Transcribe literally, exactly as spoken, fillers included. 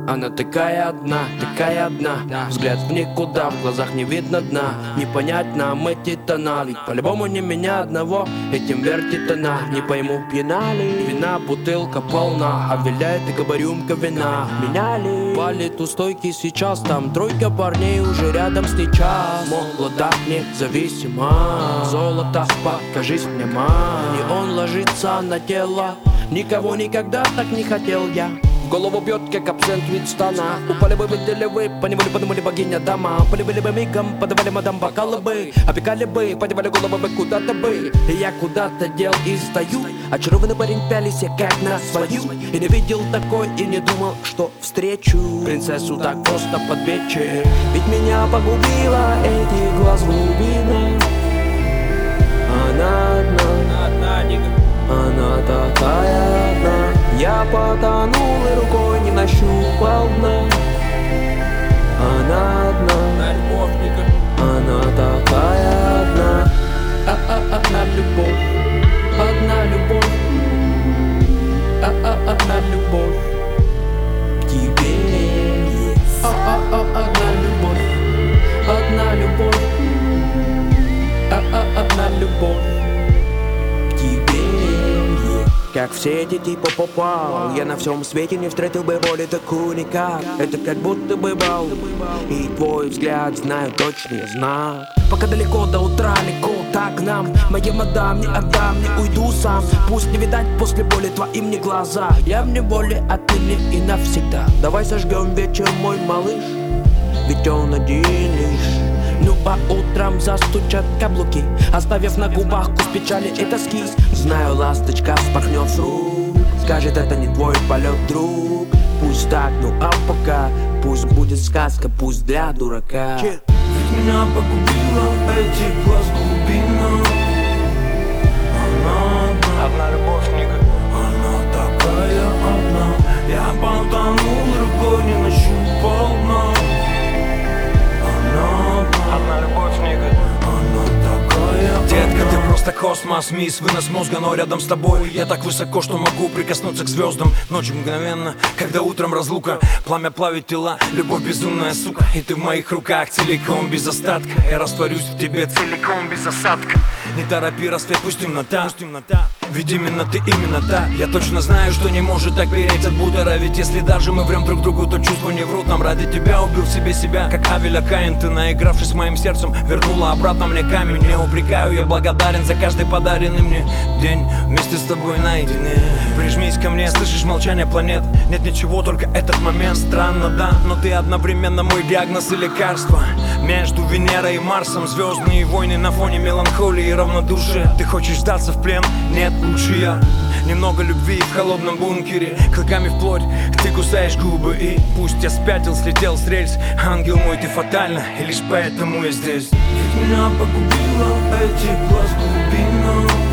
Она такая одна, такая одна. Взгляд в никуда, в глазах не видно дна. Не понять нам эти тона, ведь по-любому не меня одного этим вертит она. Не пойму, пьяна ли вина, бутылка полна, а виляет и рюмка вина. Меня ли палит у стойки сейчас, там тройка парней уже рядом с ней час. Молода, независима, золото, покажись мне, ма. И он ложится на тело, никого никогда так не хотел я. В голову бьет, как абсент вид стана. Упали бы, видели вы, поневоле подумали богиня дома. Полюбили бы мигом, подавали мадам бокалы бы. Опекали бы, подевали головы бы куда-то бы. И я куда-то дел и стою. Очарованный парень пялись я как на свою. И не видел такой, и не думал, что встречу принцессу так просто под вечер. Ведь меня погубила эти глаз глубина. Она одна, она такая одна. Я потонул и рукой не нащупал дна. Она одна, она такая одна. А-а-одна любовь, одна любовь. А-а-одна любовь к тебе. А-а-одна любовь, одна любовь. А-а-одна любовь. Как в сети типа попал, я на всем свете не встретил бы боли такую никак. Это как будто бы бал, и твой взгляд знаю точный знак. Пока далеко до утра, легко так нам. Моей мадам не отдам, не уйду сам. Пусть не видать после боли твоим не глаза. Я в неволе отныне и навсегда. Давай сожгем вечер, мой малыш, ведь он один лишь. Ну а утром застучат каблуки, оставив на губах вкус печали и тоски. Знаю, ласточка вспорхнет с рук, скажет, это не твой полет, друг. Пусть так, ну а пока пусть будет сказка, пусть для дурака. Ведь меня погубила эти глаз глубина. Она одна, одна любовь, Ника. она такая одна. Я потонул, рукой не нащупал дна. Одна любовь, Ника. Она такая. Детка, ты просто космос, мисс, вынос мозга, но рядом с тобой я так высоко, что могу прикоснуться к звездам. Ночью мгновенно, когда утром разлука, пламя плавит тела, любовь безумная, сука. И ты в моих руках целиком, без остатка. Я растворюсь в тебе целиком, без осадка. Не торопи рассвет, пусть темнота, пусть темнота. Ведь именно ты, именно та. Я точно знаю, что не может так переть от бутера. Ведь если даже мы врем друг другу, то чувства не врут нам. Ради тебя убил себе себя, как Авеля Каин. Ты, наигравшись моим сердцем, вернула обратно мне камень. Не упрекаю, я благодарен за каждый подаренный мне день вместе с тобой наедине. Прижмись ко мне, слышишь молчание планет. Нет ничего, только этот момент. Странно, да, но ты одновременно мой диагноз и лекарство. Между Венерой и Марсом звездные войны на фоне меланхолии и равнодушия. Ты хочешь сдаться в плен? Нет, лучше я. Немного любви в холодном бункере, клыками вплоть, ты кусаешь губы. И пусть я спятил, слетел с рельс, ангел мой, ты фатально, и лишь поэтому я здесь. Ведь меня погубила эти глаз глубина.